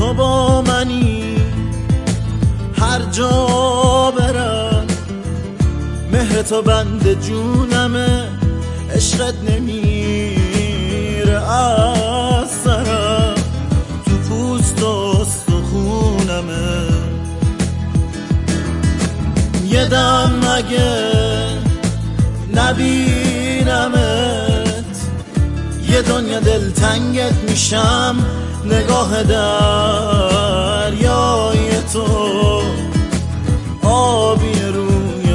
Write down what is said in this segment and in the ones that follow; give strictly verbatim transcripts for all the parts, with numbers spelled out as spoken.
تو با منی هر جا برم، مهر تو بند جونمه، عشقت نمیره از سرم، تو پوست و استخونمه. یه دم اگه نبینمت، یه دنیا دلتنگت میشم، نگاه دریای تو آبی روی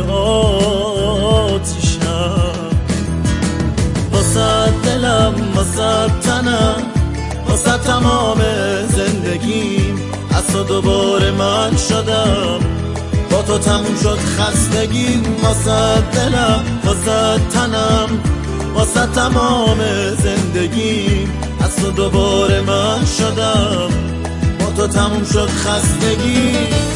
آتیشم. واسه دلم، واسه تنم، واسه تمام زندگیم، از تو دوباره من شدم، با تو تموم شد خستگیم. واسه دلم، واسه تنم، واسه تمام زندگیم، از تو دوباره من شدم، با تو تموم شد خستگی.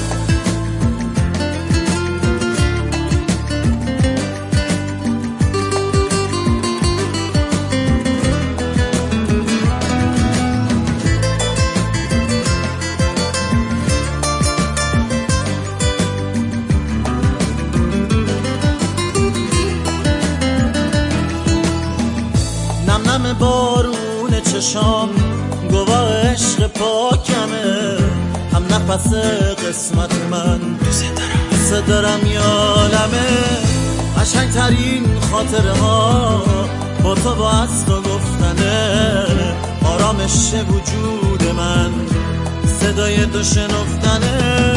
نم نم بارون چشام گواه عشق پاکمه، هم نفس قسمت من دوست دارم یالمه. قشنگ ترین خاطره ها با تو و از تو گفتنه، آرامش وجود من صدای تو شنفتنه.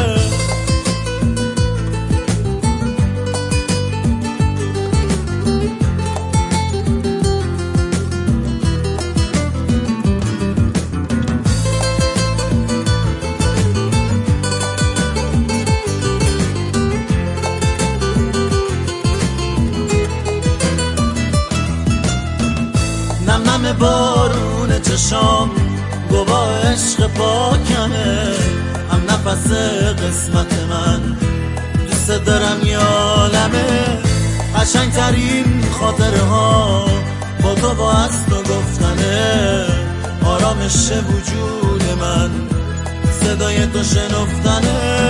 نم نم بارون چشام گواه عشق پاکمه، هم نفس قسمت من دوست دارم یالمه. قشنگ ترین خاطره ها با تو و از تو گفتنه، آرامش وجود من صدای تو شنفتنه.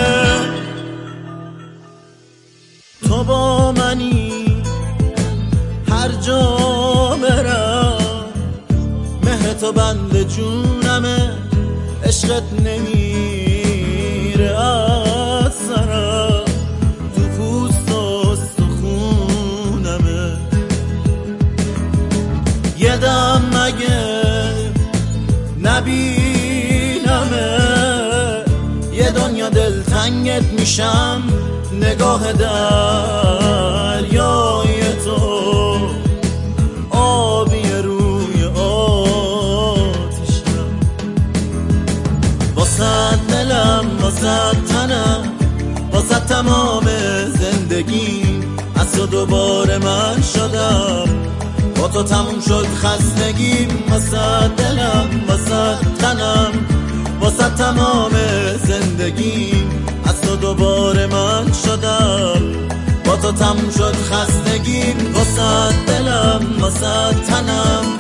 تو با منی هر جا برم، مهر تو بند جونمه، عشقت نمیره از سرم، تو پوست و استخونمه. یه دم اگه نبینمه، یه دنیا دلتنگت میشم، نگاه دریای تو آبی روی آتیشم. واسه دلم، واسه تنم، واسه تمام زندگیم، از تو دوباره من شدم، با تو تموم شد خستگیم. واسه دلم، واسه تنم، واسه تمام زندگیم، از تو دوباره من شدم، با تو تموم شد خستگیم. واسه دلم، واسه تنم،